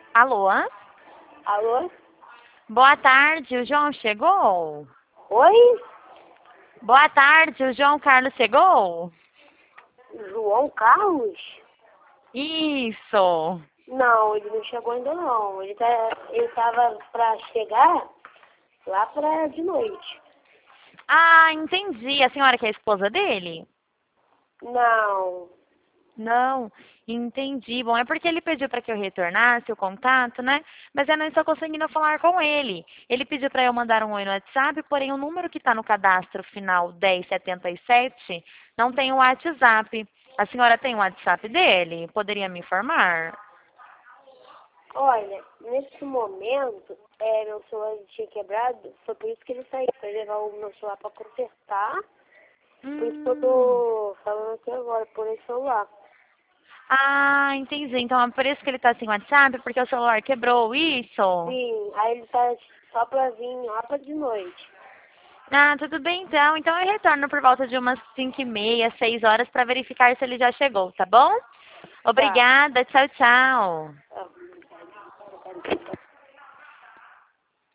Alô? Alô? Boa tarde, o João chegou? Oi? Boa tarde, o João Carlos chegou? João Carlos? Isso. Não, ele não chegou ainda não. Ele tava pra chegar lá de noite. Ah, entendi. A senhora que é a esposa dele? Não. Não, entendi. Bom, é porque ele pediu para que eu retornasse o contato, né? Mas eu não estou conseguindo falar com ele. Ele pediu para eu mandar um oi no WhatsApp, porém o número que está no cadastro final 1077 não tem o WhatsApp. A senhora tem o WhatsApp dele? Poderia me informar? Olha, nesse momento, meu celular tinha quebrado. Foi por isso que ele saiu, pra levar o meu celular pra consertar. Por isso que eu Hum. tô falando aqui agora, por esse celular. Ah, entendi. Então é por isso que ele está sem WhatsApp, porque o celular quebrou, isso? Sim, aí ele tá só pra vir lá pra de noite. Ah, tudo bem então. Então eu retorno por volta de umas 5h30, 6 horas para verificar se ele já chegou, tá bom? Tá. Obrigada, tchau, tchau.